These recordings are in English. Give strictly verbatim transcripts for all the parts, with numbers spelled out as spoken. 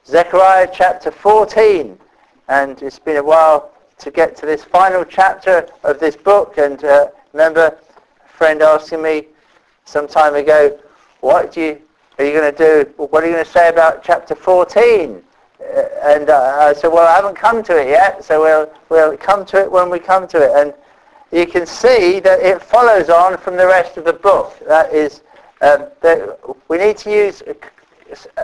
Zechariah chapter fourteen, and it's been a while to get to this final chapter of this book. And uh, remember a friend asking me some time ago, what do you are you going to do? What are you going to say about chapter fourteen? Uh, and uh, I said, well, I haven't come to it yet, so we'll we'll come to it when we come to it. And you can see that it follows on from the rest of the book. That is, um, that we need to use. Uh,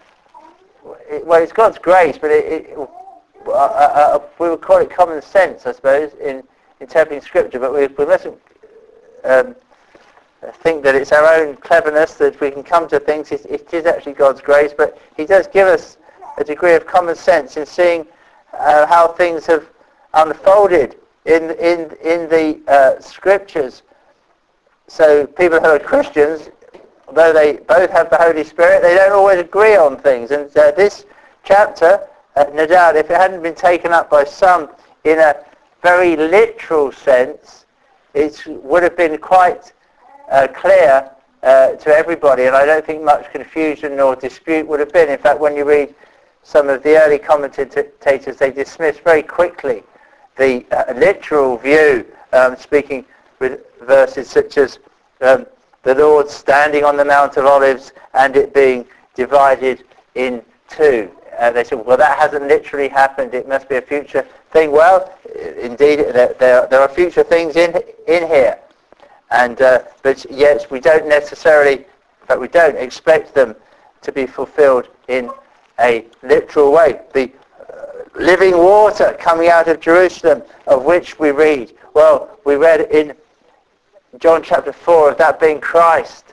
well, it's God's grace, but it, it, uh, uh, we would call it common sense, I suppose, in interpreting Scripture. But we, we mustn't um, think that it's our own cleverness that we can come to things. It, it is actually God's grace, but He does give us a degree of common sense in seeing uh, how things have unfolded in in in the uh, Scriptures. So people who are Christians, though they both have the Holy Spirit, they don't always agree on things. And uh, this chapter, uh, no doubt, if it hadn't been taken up by some in a very literal sense, it would have been quite uh, clear uh, to everybody, and I don't think much confusion or dispute would have been. In fact, when you read some of the early commentators, they dismiss very quickly the uh, literal view, um, speaking with verses such as um, the Lord standing on the Mount of Olives and it being divided in two. Uh, they said, well, that hasn't literally happened. It must be a future thing. Well, indeed, there, there, there are future things in in here. And uh, but yet we don't necessarily, in fact, we don't expect them to be fulfilled in a literal way. The uh, living water coming out of Jerusalem, of which we read. Well, we read in John chapter four of that being Christ.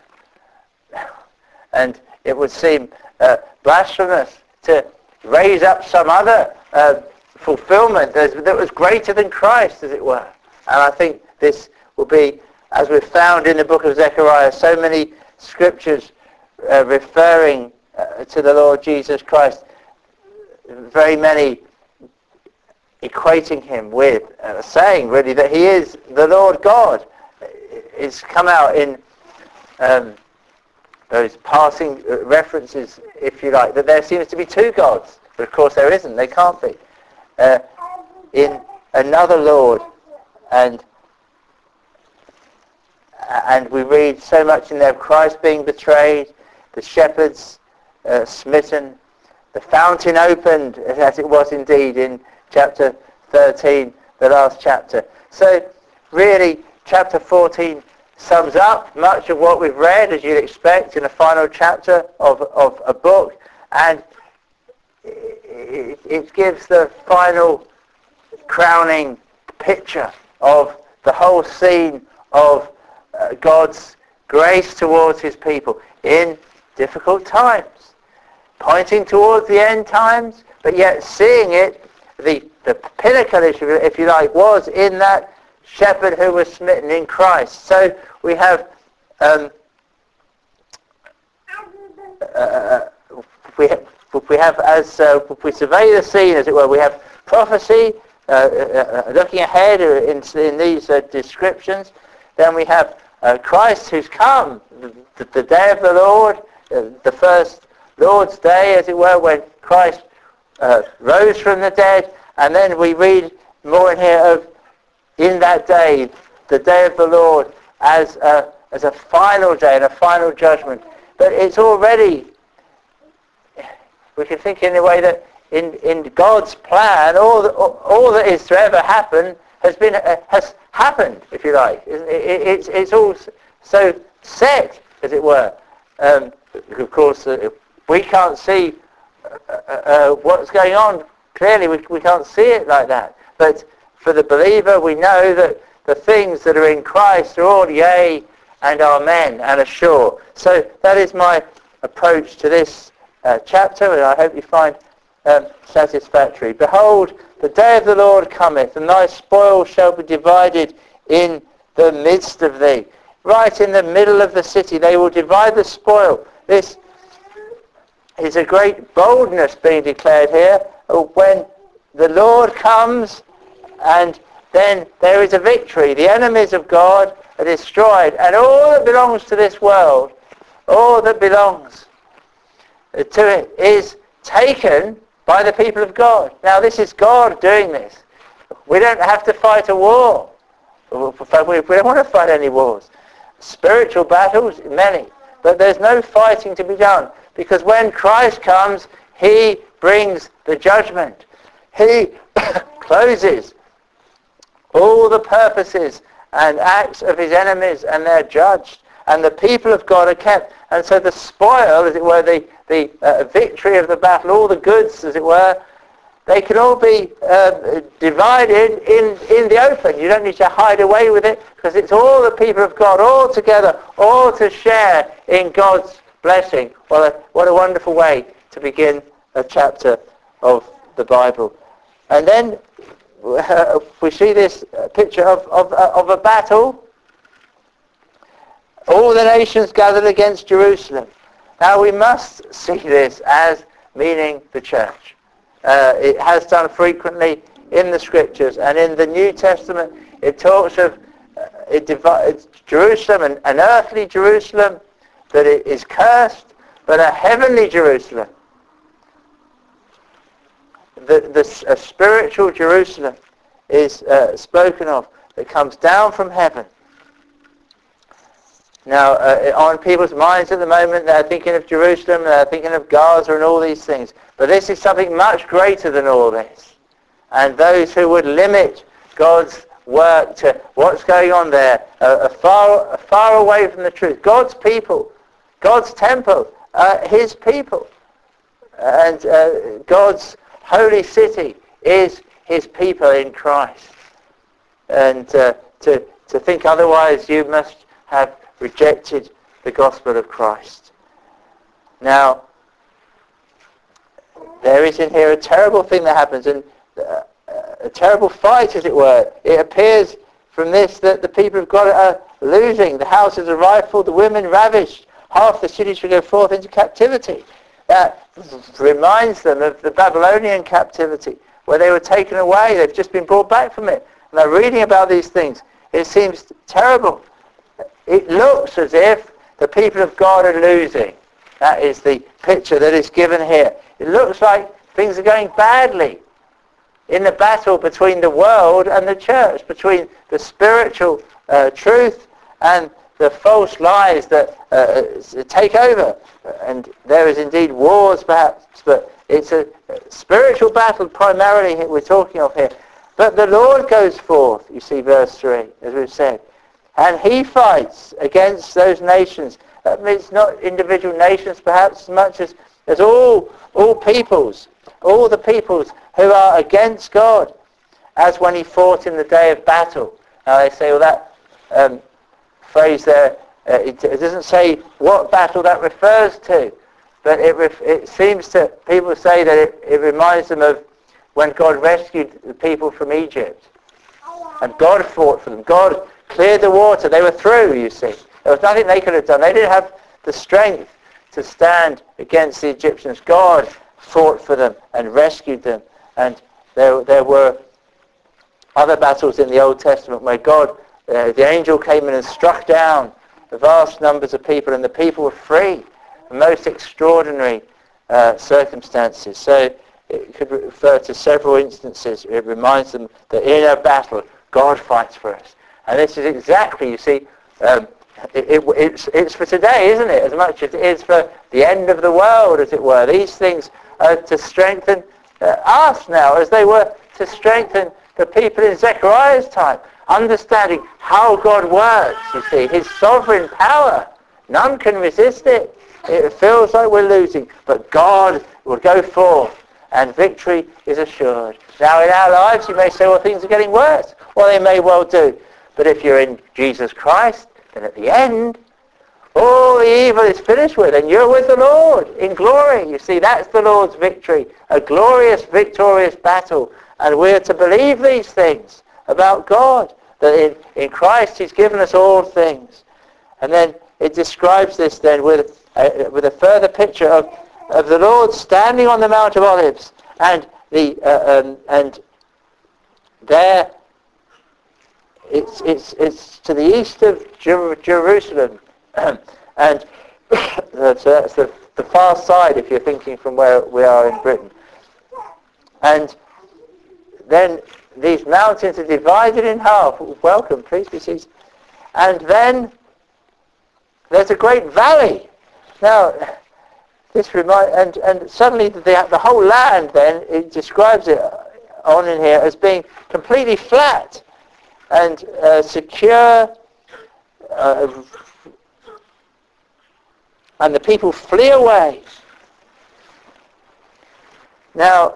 And it would seem uh, blasphemous to raise up some other uh, fulfillment that was greater than Christ, as it were. And I think this will be, as we've found in the book of Zechariah, so many scriptures uh, referring uh, to the Lord Jesus Christ, very many equating him with, uh, saying really that he is the Lord God. It's come out in um, those passing references, if you like, that there seems to be two gods. But of course there isn't. There can't be. Uh, in another Lord. And and we read so much in there of Christ being betrayed, the shepherds uh, smitten, the fountain opened, as it was indeed in chapter thirteen, the last chapter. So really, chapter fourteen sums up much of what we've read, as you'd expect, in a final chapter of, of a book, and it, it gives the final crowning picture of the whole scene of uh, God's grace towards his people in difficult times, pointing towards the end times, but yet seeing it, the, the pinnacle, if you like, was in that shepherd who was smitten in Christ. So we have um, uh, we have we have as uh, we survey the scene, as it were, we have prophecy uh, uh, looking ahead in, in these uh, descriptions. Then we have uh, Christ who's come, the, the day of the Lord, uh, the first Lord's day, as it were, when Christ uh, rose from the dead. And then we read more in here of in that day, the day of the Lord, as a, as a final day and a final judgment. But it's already, we can think in a way that in, in God's plan, all, the, all that is to ever happen has been uh, has happened, if you like. It, it, it's, it's all so set, as it were. Um, of course, uh, we can't see uh, uh, what's going on. Clearly, we, we can't see it like that. But for the believer, we know that the things that are in Christ are all yea and amen and are sure. So that is my approach to this uh, chapter, and I hope you find um, satisfactory. Behold, the day of the Lord cometh, and thy spoil shall be divided in the midst of thee. Right in the middle of the city, they will divide the spoil. This is a great boldness being declared here. When the Lord comes, and then there is a victory. The enemies of God are destroyed, and all that belongs to this world, all that belongs to it is taken by the people of God. Now this is God doing this. We don't have to fight a war. We don't want to fight any wars. Spiritual battles, many. But there's no fighting to be done. Because when Christ comes, he brings the judgment. He closes all the purposes and acts of his enemies, and they're judged. And the people of God are kept. And so the spoil, as it were, the, the uh, victory of the battle, all the goods, as it were, they can all be uh, divided in, in the open. You don't need to hide away with it, because it's all the people of God, all together, all to share in God's blessing. Well, uh, what a wonderful way to begin a chapter of the Bible. And then uh, we see this picture of, of, uh, of a battle. All the nations gathered against Jerusalem. Now we must see this as meaning the church. Uh, it has done frequently in the scriptures, and in the New Testament it talks of uh, it divides Jerusalem, an, an earthly Jerusalem that it is cursed, but a heavenly Jerusalem, the, the, a spiritual Jerusalem is uh, spoken of, that comes down from heaven. Now, uh, on people's minds at the moment, they're thinking of Jerusalem, they're thinking of Gaza and all these things. But this is something much greater than all this. And those who would limit God's work to what's going on there are, are, far, are far away from the truth. God's people, God's temple, uh, his people. And uh, God's holy city is his people in Christ. And uh, to, to think otherwise, you must have rejected the gospel of Christ. Now, there is in here a terrible thing that happens, and uh, a terrible fight, as it were. It appears from this that the people of God are losing. The houses are rifled, the women ravished. Half the city shall go forth into captivity. That reminds them of the Babylonian captivity, where they were taken away. They've just been brought back from it. And they're reading about these things. It seems terrible. It looks as if the people of God are losing. That is the picture that is given here. It looks like things are going badly in the battle between the world and the church, between the spiritual uh, truth and the false lies that uh, take over. And there is indeed wars perhaps, but it's a spiritual battle primarily we're talking of here. But the Lord goes forth, you see verse three, as we've said. And he fights against those nations. That means not individual nations perhaps as much as, as all, all peoples, all the peoples who are against God, as when he fought in the day of battle. Now they say, well, that um, phrase there, uh, it, it doesn't say what battle that refers to, but it, ref, it seems to, people say that it, it reminds them of when God rescued the people from Egypt. And God fought for them. God cleared the water. They were through, you see. There was nothing they could have done. They didn't have the strength to stand against the Egyptians. God fought for them and rescued them. And there, there were other battles in the Old Testament where God, uh, the angel came in and struck down the vast numbers of people, and the people were free from most extraordinary uh, circumstances. So it could refer to several instances. It reminds them that in a battle, God fights for us. And this is exactly, you see, um, it, it, it's, it's for today, isn't it? As much as it is for the end of the world, as it were. These things are to strengthen uh, us now, as they were to strengthen the people in Zechariah's time. Understanding how God works, you see, his sovereign power. None can resist it. It feels like we're losing, but God will go forth, and victory is assured. Now in our lives, you may say, well, things are getting worse. Well, they may well do. But if you're in Jesus Christ, then at the end, all the evil is finished with, and you're with the Lord in glory. You see, that's the Lord's victory, a glorious, victorious battle. And we're to believe these things about God, that in, in Christ he's given us all things. And then it describes this then with, uh, with a further picture of, of the Lord standing on the Mount of Olives, and the uh, um, and there it's it's it's to the east of Jer- Jerusalem, and so that's the the far side if you're thinking from where we are in Britain. And then these mountains are divided in half. Welcome, please be seated. And then there's a great valley. Now, this remind and and suddenly the the whole land then it describes it on in here as being completely flat and uh, secure, uh, and the people flee away. Now,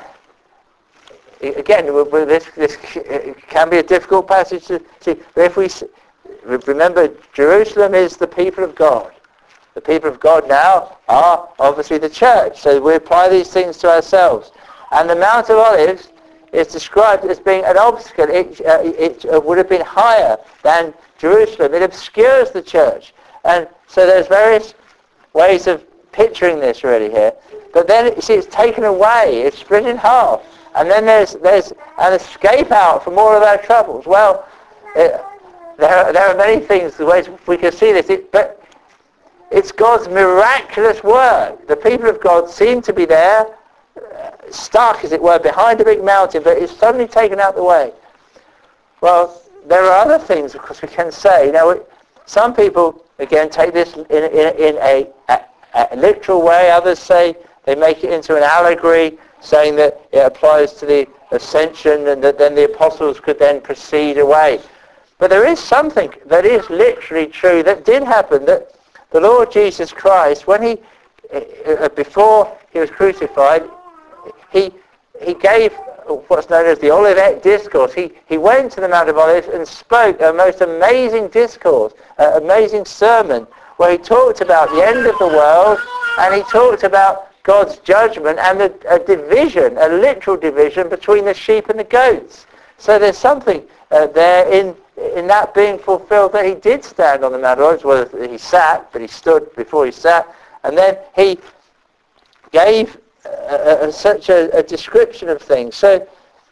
again, this this can be a difficult passage to see. If we remember, Jerusalem is the people of God. The people of God now are obviously the church. So we apply these things to ourselves. And the Mount of Olives is described as being an obstacle. It, uh, it uh, would have been higher than Jerusalem. It obscures the church. And so there's various ways of picturing this really here. But then, you see, it's taken away. It's split in half. And then there's there's an escape out from all of our troubles. Well, it, there, are, there are many things, the ways we can see this. It, but it's God's miraculous work. The people of God seem to be there, uh, stuck, as it were, behind a big mountain, but it's suddenly taken out the way. Well, there are other things, of course, we can say. Now, some people, again, take this in, in, in a, a, a literal way. Others say they make it into an allegory, saying that it applies to the ascension and that then the apostles could then proceed away. But there is something that is literally true that did happen, that the Lord Jesus Christ, when he, uh, before he was crucified, he he gave what's known as the Olivet Discourse. He he went to the Mount of Olives and spoke a most amazing discourse, an amazing sermon, where he talked about the end of the world, and he talked about God's judgment and a, a division, a literal division between the sheep and the goats. So there's something uh, there in in that being fulfilled, that he did stand on the Mount of Olives. Well, he sat, but he stood before he sat, and then he gave uh, uh, such a, a description of things. So,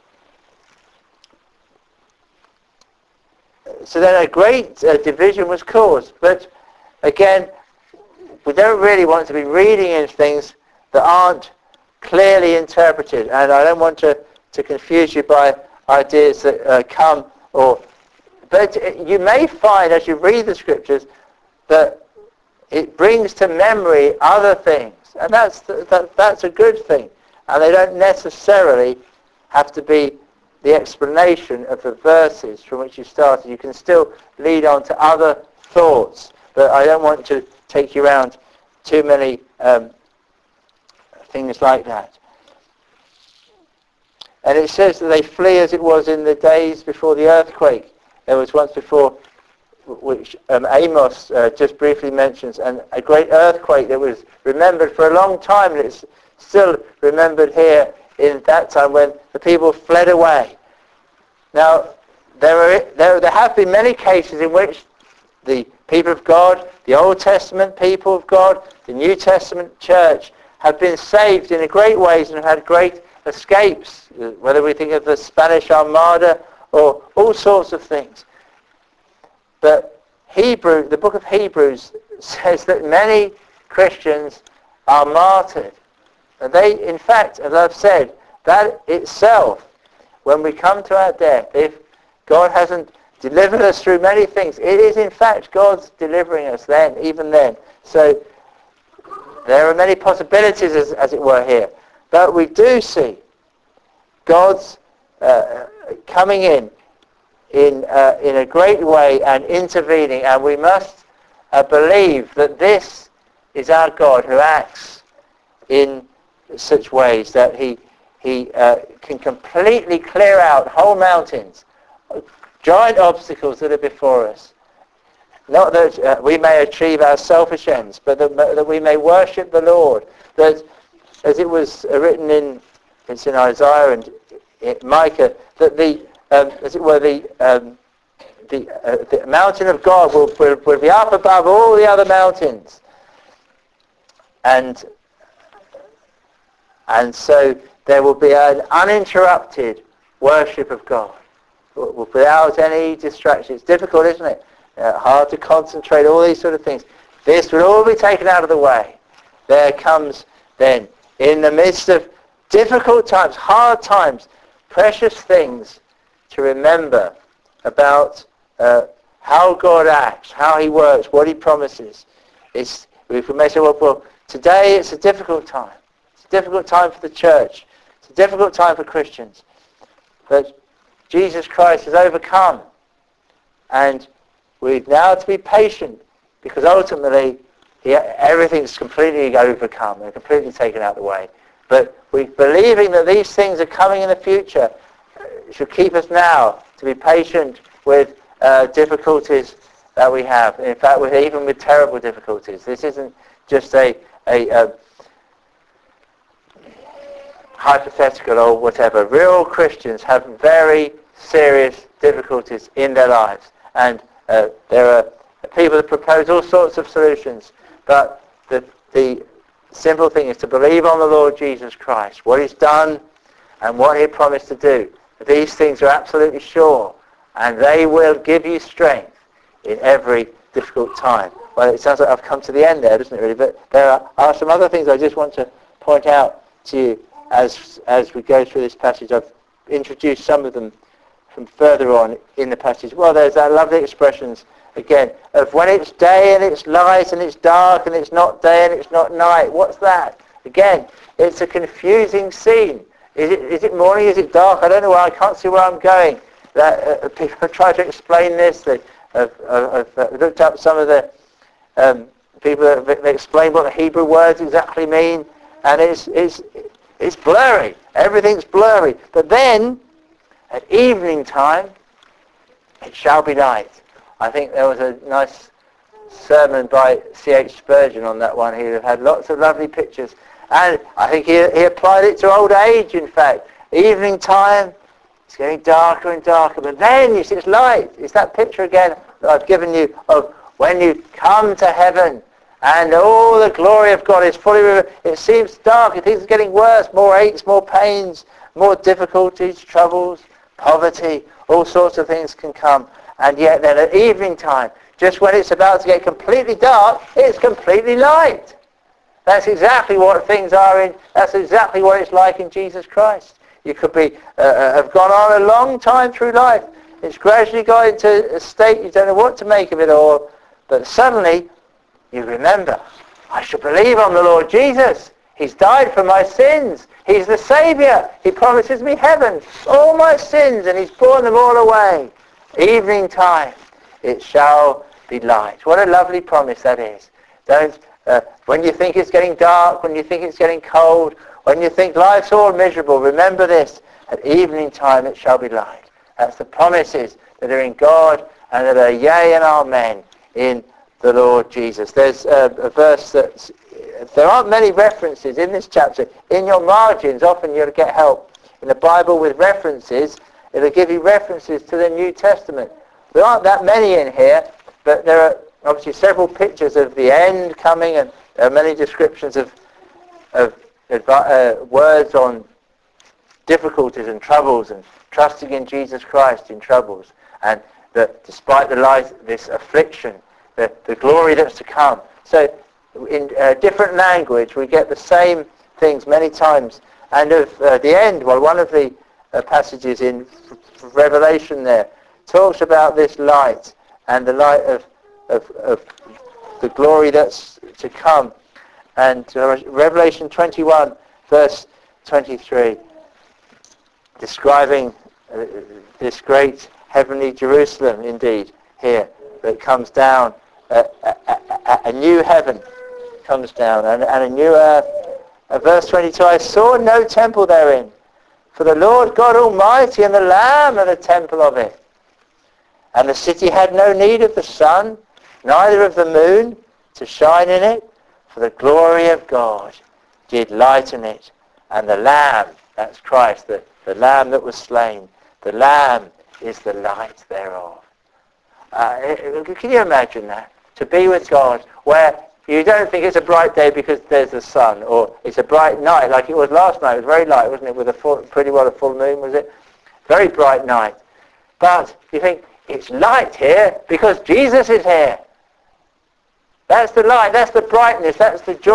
so then a great uh, division was caused. But again, we don't really want to be reading in things that aren't clearly interpreted, and I don't want to, to confuse you by ideas that uh, come or But you may find, as you read the scriptures, that it brings to memory other things. And that's, that, that's a good thing. And they don't necessarily have to be the explanation of the verses from which you started. You can still lead on to other thoughts. But I don't want to take you around too many um, things like that. And it says that they flee as it was in the days before the earthquake. There was once before, which um, Amos uh, just briefly mentions, and a great earthquake that was remembered for a long time, and it's still remembered here in that time when the people fled away. Now, there are there, there have been many cases in which the people of God, the Old Testament people of God, the New Testament church, have been saved in a great ways and have had great escapes, whether we think of the Spanish Armada or all sorts of things. But Hebrew, the book of Hebrews says that many Christians are martyred. And they, in fact, as I've said, that itself, when we come to our death, if God hasn't delivered us through many things, it is in fact God's delivering us then, even then. So there are many possibilities, as, as it were, here. But we do see God's uh, coming in in uh, in a great way and intervening, and we must uh, believe that this is our God who acts in such ways that he he uh, can completely clear out whole mountains, giant obstacles that are before us. Not that uh, we may achieve our selfish ends, but that, that we may worship the Lord. That, as it was written in it's in Isaiah and in Micah, that the Um, as it were, the um, the, uh, the mountain of God will, will, will be up above all the other mountains, and and so there will be an uninterrupted worship of God without any distraction. It's difficult, isn't it? Uh, hard to concentrate. All these sort of things. This will all be taken out of the way, there comes then, in the midst of difficult times, hard times, precious things to remember about uh, how God acts, how he works, what he promises. It's, we may say, well, well, today it's a difficult time. It's a difficult time for the church. It's a difficult time for Christians. But Jesus Christ has overcome. And we've now to be patient, because ultimately he, everything's completely overcome and completely taken out of the way. But we believing that these things are coming in the future should keep us now to be patient with uh, difficulties that we have. In fact, with, even with terrible difficulties. This isn't just a, a, a hypothetical or whatever. Real Christians have very serious difficulties in their lives. And uh, there are people that propose all sorts of solutions. But the, the simple thing is to believe on the Lord Jesus Christ, what he's done and what he promised to do. These things are absolutely sure, and they will give you strength in every difficult time. Well, it sounds like I've come to the end there, doesn't it, really? But there are, are some other things I just want to point out to you as as we go through this passage. I've introduced some of them from further on in the passage. Well, there's that lovely expressions, again, of when it's day and it's light and it's dark and it's not day and it's not night. What's that? Again, it's a confusing scene. Is it, is it morning? Is it dark? I don't know where. I can't see where I'm going. That, uh, people have tried to explain this. They have uh, uh, looked up some of the um, people that have explained what the Hebrew words exactly mean, and it's, it's, it's blurry. Everything's blurry. But then, at evening time, it shall be light. I think there was a nice sermon by C H Spurgeon on that one. He had lots of lovely pictures. And I think he, he applied it to old age, in fact. Evening time, it's getting darker and darker. But then, you see, it's light. It's that picture again that I've given you of when you come to heaven and all the glory of God is fully revealed. It seems dark. It is getting worse. More aches, more pains, more difficulties, troubles, poverty. All sorts of things can come. And yet then at evening time, just when it's about to get completely dark, it's completely light. That's exactly what things are in, that's exactly what it's like in Jesus Christ. You could be, uh, have gone on a long time through life. It's gradually got into a state you don't know what to make of it all. But suddenly, you remember, I should believe on the Lord Jesus. He's died for my sins. He's the Saviour. He promises me heaven, all my sins, and he's borne them all away. Evening time, it shall be light. What a lovely promise that is. Don't Uh, when you think it's getting dark, when you think it's getting cold, when you think life's all miserable, remember this, at evening time it shall be light. That's the promises that are in God and that are yea and amen in the Lord Jesus. There's a, a verse that, there aren't many references in this chapter. In your margins, often you'll get help in the Bible with references. It'll give you references to the New Testament. There aren't that many in here, but there are obviously several pictures of the end coming, and there are many descriptions of, of uh, words on difficulties and troubles and trusting in Jesus Christ in troubles, and that despite the life, this affliction, the, the glory that's to come. So in uh, different language we get the same things many times. And of uh, the end, well, one of the uh, passages in Revelation there talks about this light and the light of Of, of the glory that's to come. And uh, Revelation twenty-one, verse twenty-three, describing uh, this great heavenly Jerusalem, indeed, here, that comes down, uh, a, a, a new heaven comes down, and, and a new earth. Uh, verse twenty-two, I saw no temple therein, for the Lord God Almighty and the Lamb are the temple of it. And the city had no need of the sun, neither of the moon, to shine in it, for the glory of God did lighten it. And the Lamb, that's Christ, the, the Lamb that was slain, the Lamb is the light thereof. Uh, can you imagine that? To be with God, where you don't think it's a bright day because there's the sun, or it's a bright night like it was last night. It was very light, wasn't it, with a full, pretty well a full moon, was it? Very bright night. But you think, it's light here because Jesus is here. That's the light, that's the brightness, that's the joy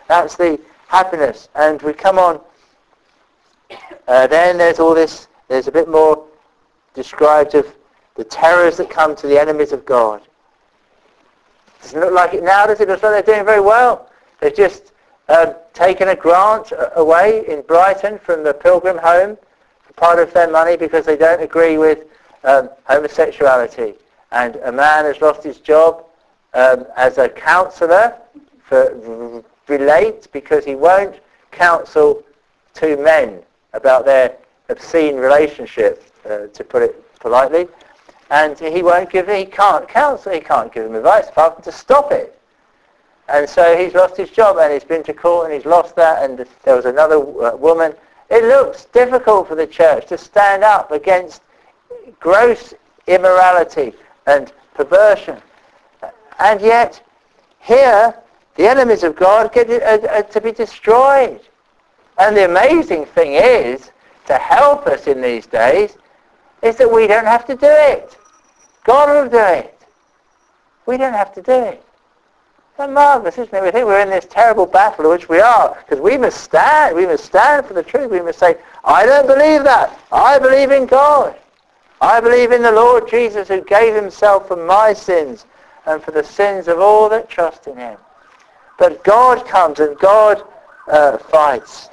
That's the happiness. And we come on, uh, then there's all this, there's a bit more described of the terrors that come to the enemies of God. Doesn't look like it now, does it? Looks like they're doing very well. They've just um, taken a grant away in Brighton from the Pilgrim Home for part of their money because they don't agree with um, homosexuality. And a man has lost his job um, as a counsellor for relate because he won't counsel two men about their obscene relationship, uh, to put it politely. And he won't give, he can't counsel, he can't give them advice apart from to stop it. And so he's lost his job and he's been to court and he's lost that, and there was another uh, woman. It looks difficult for the church to stand up against gross immorality and perversion. And yet, here, the enemies of God get uh, uh, to be destroyed. And the amazing thing is, to help us in these days, is that we don't have to do it. God will do it. We don't have to do it. That's marvelous, isn't it? We think we're in this terrible battle, which we are, because we must stand. We must stand for the truth. We must say, I don't believe that. I believe in God. I believe in the Lord Jesus who gave himself for my sins and for the sins of all that trust in him. But God comes and God uh, fights.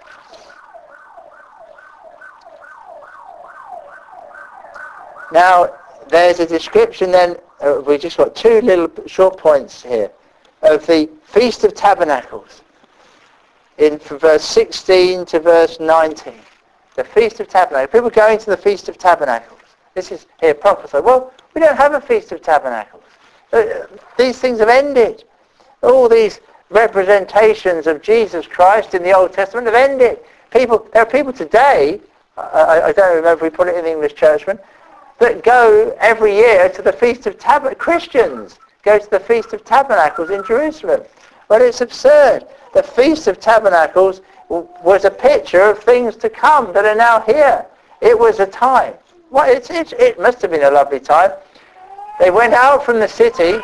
Now, there's a description then, uh, we've just got two little short points here, of the Feast of Tabernacles, in from verse sixteen to verse nineteen. The Feast of Tabernacles. People going to the Feast of Tabernacles. This is here prophesied. Well, we don't have a Feast of Tabernacles. Uh, these things have ended. All these representations of Jesus Christ in the Old Testament have ended. People, there are people today, I, I don't remember if we put it in the English Churchman, that go every year to the Feast of Tabernacles. Christians go to the Feast of Tabernacles in Jerusalem. Well, it's absurd. The Feast of Tabernacles w- was a picture of things to come that are now here. It was a time. Well, it's, it's, it must have been a lovely time. They went out from the city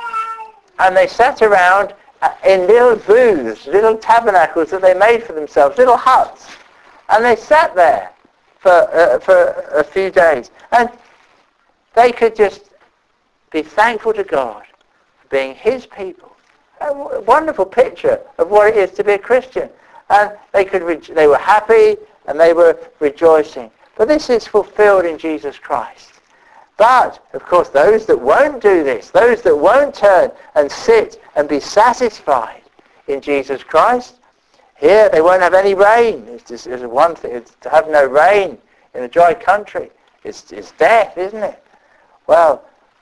and they sat around in little booths, little tabernacles that they made for themselves, little huts. And they sat there for uh, for a few days. And they could just be thankful to God for being his people. A w- wonderful picture of what it is to be a Christian. And they could re- they were happy and they were rejoicing. But this is fulfilled in Jesus Christ. But, of course, those that won't do this, those that won't turn and sit and be satisfied in Jesus Christ, here they won't have any rain. It's, just, it's one thing. It's to have no rain in a dry country. It's, it's death, isn't it? Well,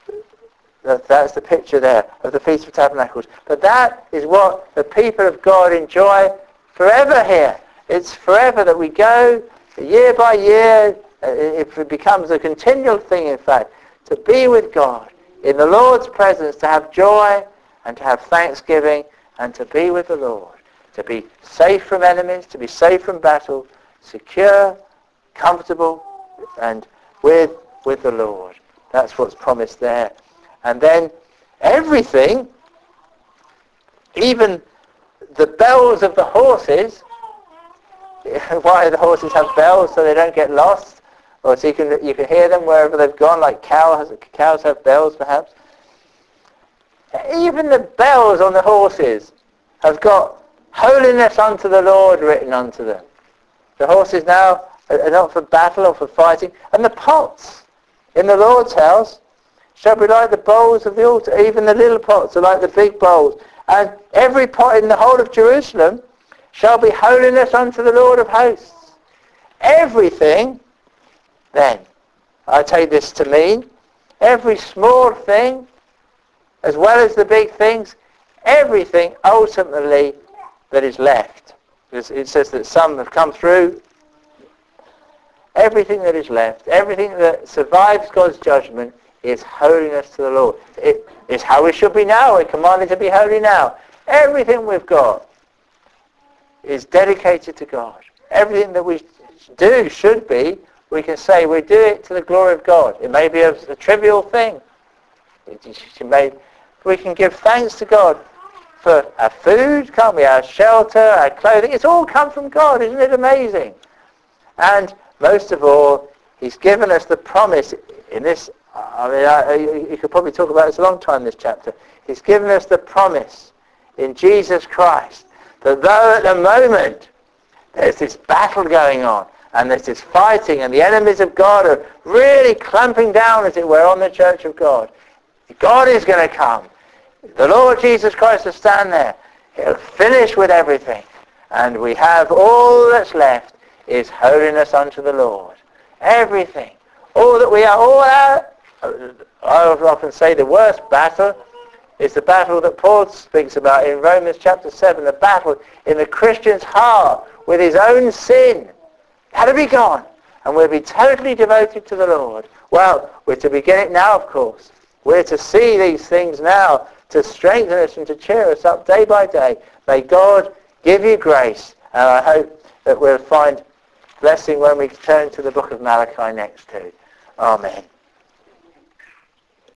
that, that's the picture there of the Feast of Tabernacles. But that is what the people of God enjoy forever here. It's forever that we go year by year. It becomes a continual thing, in fact, to be with God in the Lord's presence, to have joy and to have thanksgiving and to be with the Lord, to be safe from enemies, to be safe from battle, secure, comfortable, and with with the Lord. That's what's promised there. And then everything, even the bells of the horses, why the horses have bells so they don't get lost, or so you can you can hear them wherever they've gone, like cows cows have bells perhaps. Even the bells on the horses have got holiness unto the Lord written unto them. The horses now are not for battle or for fighting. And the pots in the Lord's house shall be like the bowls of the altar. Even the little pots are like the big bowls. And every pot in the whole of Jerusalem shall be holiness unto the Lord of hosts. Everything, then, I take this to mean, every small thing, as well as the big things, everything ultimately that is left. Because it says that some have come through. Everything that is left, everything that survives God's judgment is holiness to the Lord. It is how we should be now. We're commanded to be holy now. Everything we've got is dedicated to God. Everything that we do should be, we can say we do it to the glory of God. It may be a, a trivial thing. It, it may, we can give thanks to God for our food, can't we? Our shelter, our clothing. It's all come from God. Isn't it amazing? And most of all, he's given us the promise in this. I mean, I, you could probably talk about this a long time, this chapter. He's given us the promise in Jesus Christ that though at the moment there's this battle going on and there's this fighting and the enemies of God are really clamping down, as it were, on the church of God, God is going to come. The Lord Jesus Christ will stand there. He'll finish with everything. And we have all that's left is holiness unto the Lord. Everything. All that we are, all our, I often say the worst battle is the battle that Paul speaks about in Romans chapter seven, the battle in the Christian's heart with his own sin. That'll be gone. And we'll be totally devoted to the Lord. Well, we're to begin it now, of course. We're to see these things now to strengthen us and to cheer us up day by day. May God give you grace. And I hope that we'll find blessing when we turn to the book of Malachi next too. Amen.